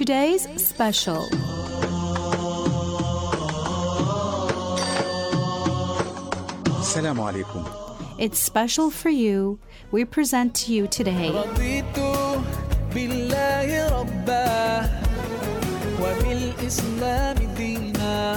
today's special. Assalamu alaikum. It's special for you. We present to you today رضيت بالله ربا وبالإسلام دينا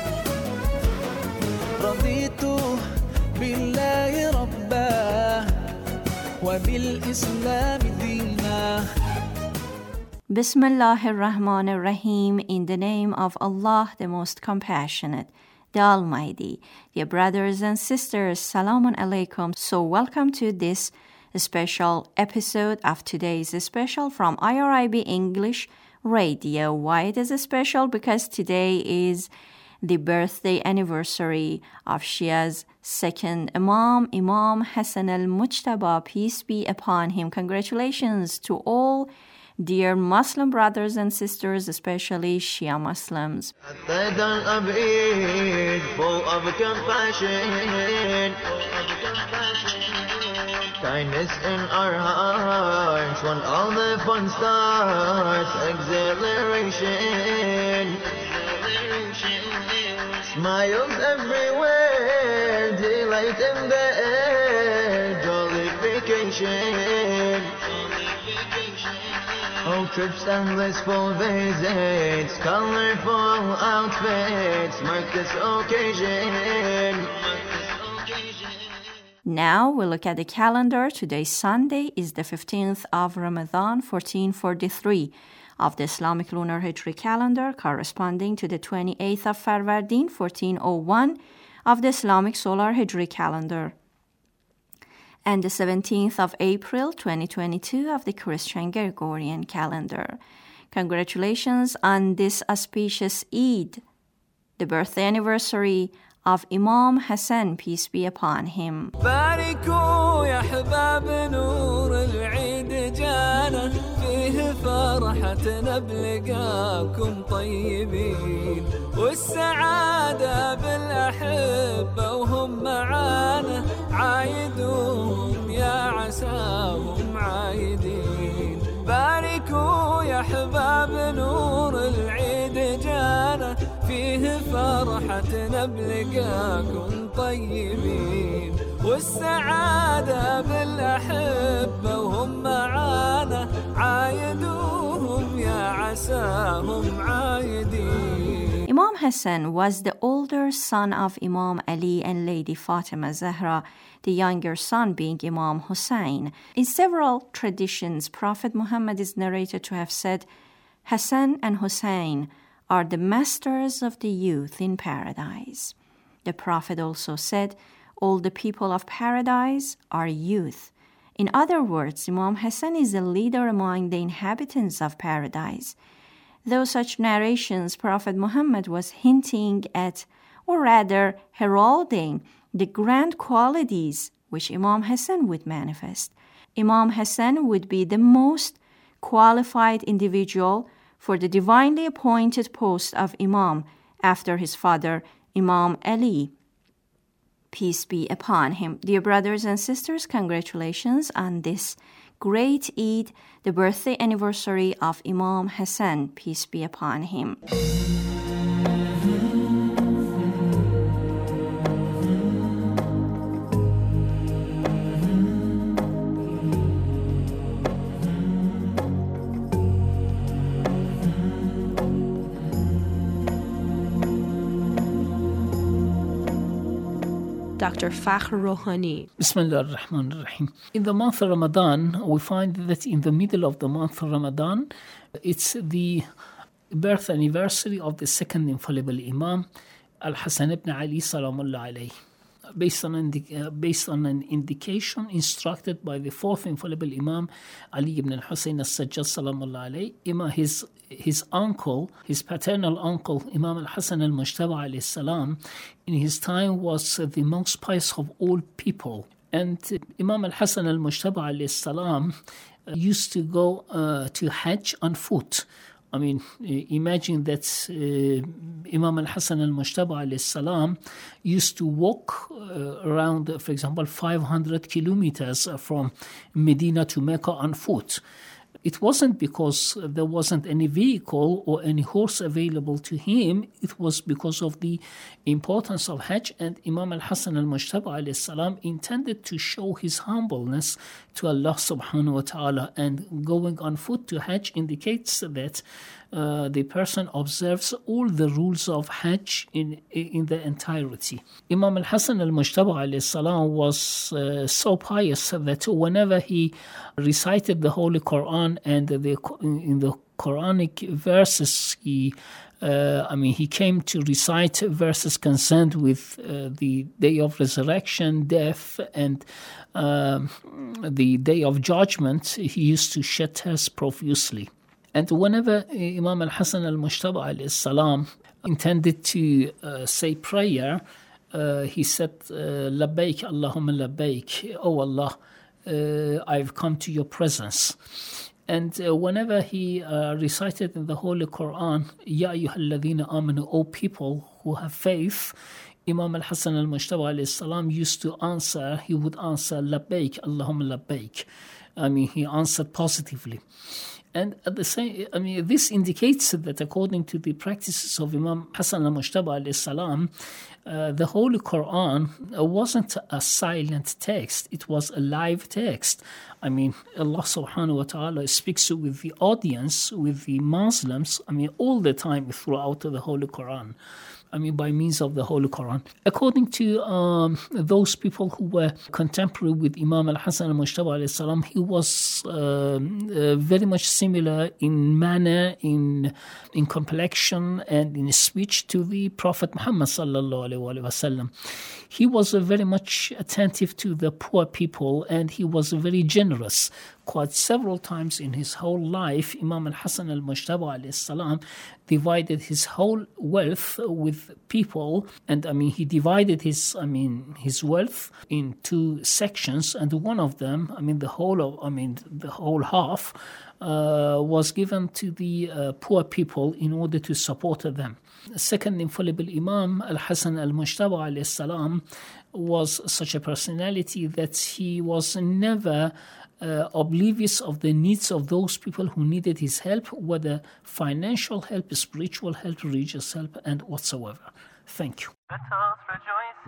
رضيت بالله ربا وبالإسلام دينا Bismillah ar-Rahman ar-Rahim, in the name of Allah, the most compassionate, the Almighty. Dear brothers and sisters, Salamun Alaikum. So welcome to this special episode of today's special from IRIB English Radio. Why it is special? Because today is the birthday anniversary of Shia's second Imam, Imam Hassan al-Mujtaba, peace be upon him. Congratulations to all dear Muslim brothers and sisters, especially Shia Muslims. Kindness in our hearts when all the fun starts. Exhilaration. Smiles everywhere. Delight in the air. Jollification. Oh, trips and blissful visits, colorful outfits mark this occasion. Now we look at the calendar. Today's Sunday is the 15th of Ramadan, 1443 of the Islamic Lunar Hijri calendar, corresponding to the 28th of Farvardin, 1401 of the Islamic Solar Hijri calendar, and the 17th of April 2022 of the Christian Gregorian calendar. Congratulations on this auspicious Eid, the birthday anniversary of Imam Hassan, peace be upon him. باركوا يا حباب نور العيد جانا فيه فرحتنا بلقاكم طيبين والسعادة بالأحبة وهم معانا عايدون يا عساهم عايدين باركوا يا حباب نور العيد جانا فيه فرحتنا بلقاكم طيبين والسعادة بالأحبة وهم معانا عايدوهم يا عساهم عايدين. Imam Hassan was the older son of Imam Ali and Lady Fatima Zahra, the younger son being Imam Hussein. In several traditions, Prophet Muhammad is narrated to have said, Hassan and Hussein are the masters of the youth in paradise. The Prophet also said, all the people of paradise are youth. In other words, Imam Hassan is a leader among the inhabitants of paradise. Though such narrations, Prophet Muhammad was hinting at, or rather heralding, the grand qualities which Imam Hassan would manifest. Imam Hassan would be the most qualified individual for the divinely appointed post of Imam after his father, Imam Ali, peace be upon him. Dear brothers and sisters, congratulations on this great Eid, the birthday anniversary of Imam Hassan, peace be upon him. Dr. Fakhr Rohani. Bismillah ar-Rahman ar-Rahim. In the month of Ramadan, we find that in the middle of the month of Ramadan, it's the birth anniversary of the second infallible Imam, Al-Hasan ibn Ali salamullah alayhi. Based on an indication instructed by the fourth infallible Imam, Ali ibn al-Husayn al-Sajjad salamullah alayhi, his uncle, his paternal uncle, Imam al-Hasan al-Mujtaba alayhi salam, in his time was the most pious of all people. And Imam al-Hasan al-Mujtaba alayhi salam used to go to Hajj on foot. I mean, imagine that Imam al-Hasan al-Mujtaba alayhi salam used to walk around, for example, 500 kilometers from Medina to Mecca on foot. It wasn't because there wasn't any vehicle or any horse available to him. It was because of the importance of Hajj, and Imam al-Hasan al-Mujtaba alayhi salam intended to show his humbleness to Allah subhanahu wa ta'ala, and going on foot to Hajj indicates that the person observes all the rules of Hajj in the entirety. Imam al-Hasan al-Mujtaba alayhi salam was so pious that whenever he recited the Holy Quran and in the Quranic verses, he came to recite verses concerned with the day of resurrection, death, and the day of judgment. He used to shed tears profusely. And whenever Imam al-Hasan al-Mujtaba alayhi salam intended to say prayer, he said, Labbaik Allahumma labbaik, oh Allah, I've come to your presence. And whenever he recited in the Holy Quran, Ya ayyuhalladhina amanu, O people who have faith, Imam al-Hasan al-Mujtaba alayhi salam used to answer, he would answer, Labbaik Allahumma labbaik. He answered positively. And at the same, this indicates that according to the practices of Imam Hasan al-Mujtaba alayhi salam, the Holy Quran wasn't a silent text, it was a live text. Allah subhanahu wa ta'ala speaks with the audience, with the Muslims, all the time throughout the Holy Quran. By means of the Holy Quran. According to those people who were contemporary with Imam al-Hasan al-Mujtaba alayhi salam, he was very much similar in manner, in complexion, and in speech to the Prophet Muhammad sallallahu alaihi wasallam. He was very much attentive to the poor people, and he was very generous. Quite several times in his whole life, Imam al-Hasan al-Mujtaba alayhi salam divided his whole wealth with people, and he divided his wealth in two sections, and one of them, the whole half was given to the poor people in order to support them. The second infallible Imam, al-Hasan al-Mujtaba alayhi salam, was such a personality that he was never oblivious of the needs of those people who needed his help, whether financial help, spiritual help, religious help, and whatsoever. Thank you. Let us rejoice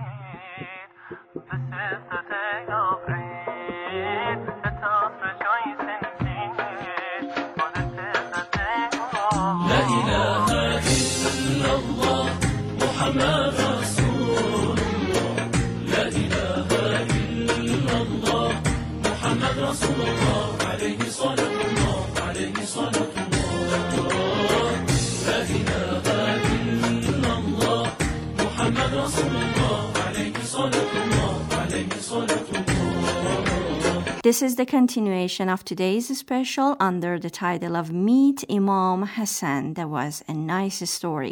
indeed. This is the day of Eid. Let us rejoice indeed. For this is the day of La ilaha illallah, Muhammad Rasulullah. La ilaha illallah, Muhammad Rasulullah. Alayhi salatullah, alayhi salatullah. La ilaha illallah, Muhammad Rasulullah. Alayhi salatullah, alayhi salatullah. This is the continuation of today's special under the title of Meet Imam Hassan. That was a nice story.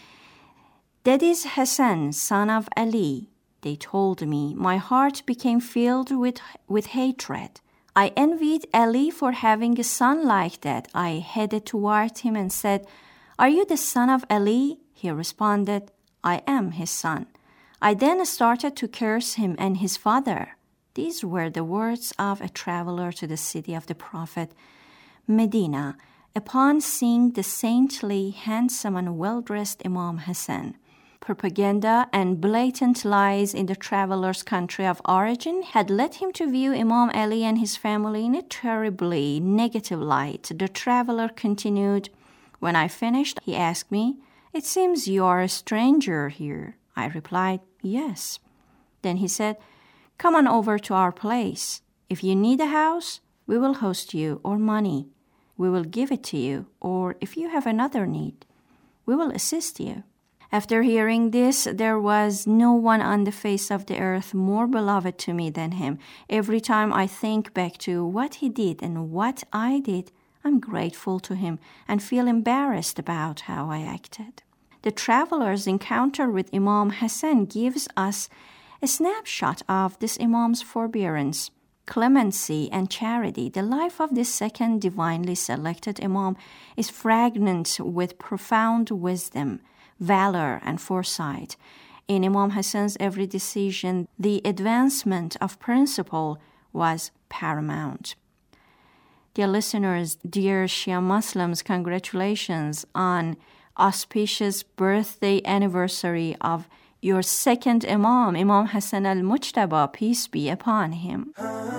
That is Hassan, son of Ali. They told me. My heart became filled with hatred. I envied Ali for having a son like that. I headed toward him and said, Are you the son of Ali? He responded, I am his son. I then started to curse him and his father. These were the words of a traveler to the city of the Prophet, Medina, upon seeing the saintly, handsome, and well-dressed Imam Hassan. Propaganda and blatant lies in the traveler's country of origin had led him to view Imam Ali and his family in a terribly negative light. The traveler continued, When I finished, he asked me, It seems you are a stranger here. I replied, Yes. Then he said, Come on over to our place. If you need a house, we will host you, or money. We will give it to you, or if you have another need, we will assist you. After hearing this, there was no one on the face of the earth more beloved to me than him. Every time I think back to what he did and what I did, I'm grateful to him and feel embarrassed about how I acted. The traveler's encounter with Imam Hassan gives us a snapshot of this Imam's forbearance, clemency, and charity. The life of this second divinely selected Imam is fragrant with profound wisdom, valor, and foresight. In Imam Hassan's every decision, the advancement of principle was paramount. Dear listeners, dear Shia Muslims, congratulations on auspicious birthday anniversary of your second Imam, Imam Hassan al-Mujtaba, peace be upon him.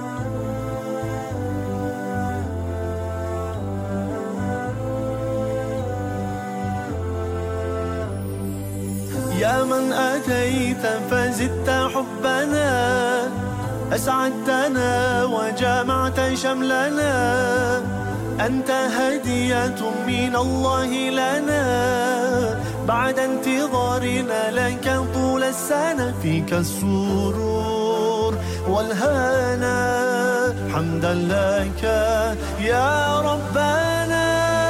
يا من أتيت فزدت حبنا أسعدتنا وجمعت شملنا أنت هدية من الله لنا بعد انتظارنا لك طول السنة فيك السرور والهنا حمدا لك يا ربنا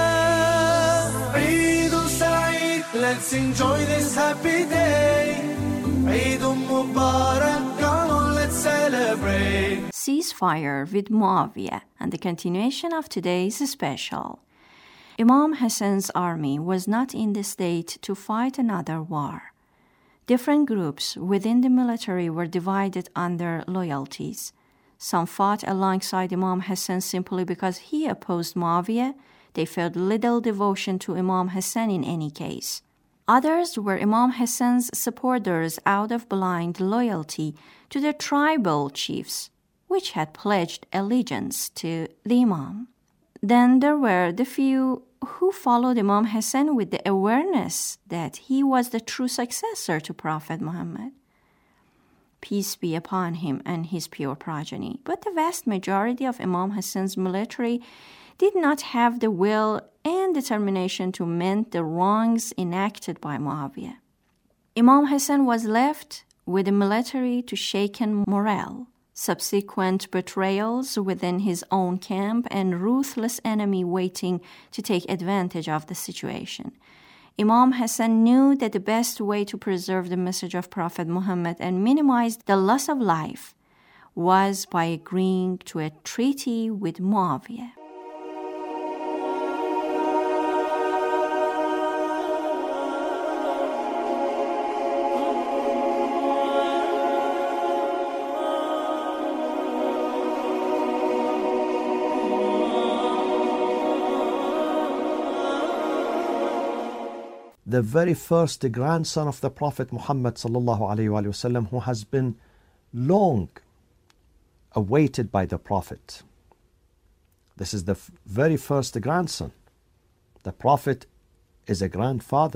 عيد سعيد let's enjoy this happy day عيد مبارك come on let's celebrate. Ceasefire with Muawiyah and the continuation of today's special. Imam Hassan's army was not in the state to fight another war. Different groups within the military were divided on their loyalties. Some fought alongside Imam Hassan simply because he opposed Muawiyah. They felt little devotion to Imam Hassan in any case. Others were Imam Hassan's supporters out of blind loyalty to their tribal chiefs, which had pledged allegiance to the Imam. Then there were the few who followed Imam Hassan with the awareness that he was the true successor to Prophet Muhammad, peace be upon him and his pure progeny. But the vast majority of Imam Hassan's military did not have the will and determination to mend the wrongs enacted by Muawiyah. Imam Hassan was left with the military to shaken morale, subsequent betrayals within his own camp, and ruthless enemy waiting to take advantage of the situation. Imam Hassan knew that the best way to preserve the message of Prophet Muhammad and minimize the loss of life was by agreeing to a treaty with Muawiyah. The very first grandson of the Prophet Muhammad sallallahu alaihi wasallam, who has been long awaited by the Prophet. This is the very first grandson. The Prophet is a grandfather.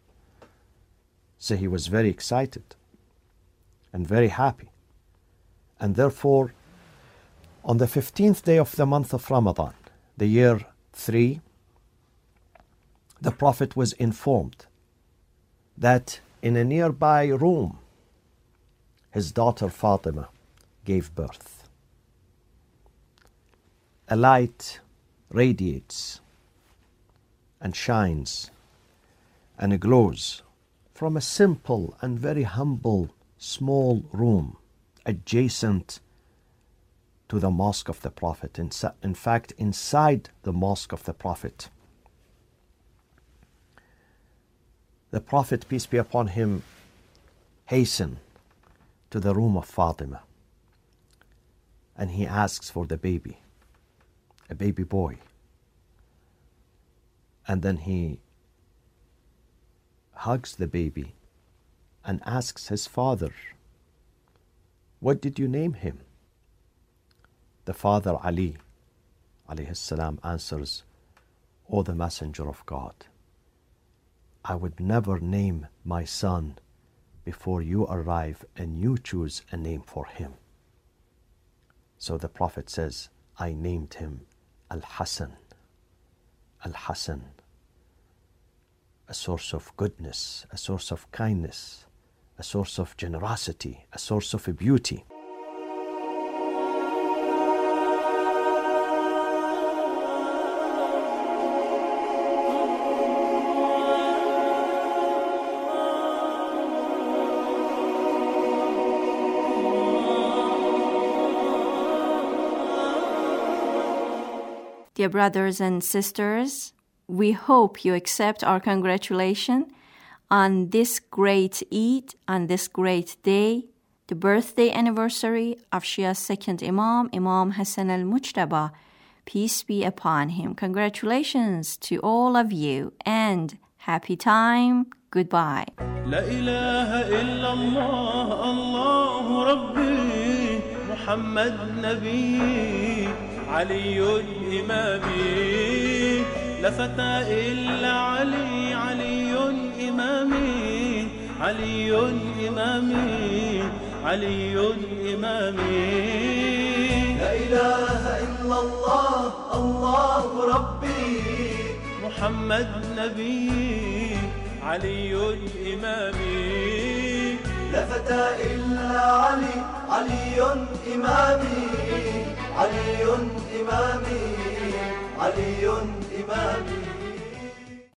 So he was very excited and very happy. And therefore, on the 15th day of the month of Ramadan, the year 3, the Prophet was informed that in a nearby room, his daughter Fatima gave birth. A light radiates and shines and glows from a simple and very humble small room adjacent to the mosque of the Prophet. In fact, inside the mosque of the Prophet. The Prophet, peace be upon him, hastened to the room of Fatima, and he asks for the baby, a baby boy. And then he hugs the baby and asks his father, "What did you name him?" The father, Ali, alayhi salam, answers, "O the Messenger of God, I would never name my son before you arrive and you choose a name for him." So the Prophet says, "I named him Al-Hassan." Al-Hassan, a source of goodness, a source of kindness, a source of generosity, a source of beauty. Dear brothers and sisters, we hope you accept our congratulations on this great Eid, on this great day, the birthday anniversary of Shia's second Imam, Imam Hassan al-Mujtaba, peace be upon him. Congratulations to all of you and happy time. Goodbye. لا إله إلا الله الله ربي محمد نبي علي إمامي لا فتى إلا علي علي إمامي علي إمامي علي إمامي لا إله إلا الله الله ربي محمد نبي علي إمامي لا فتى إلا علي علي إمامي علي إمامي علي إمامي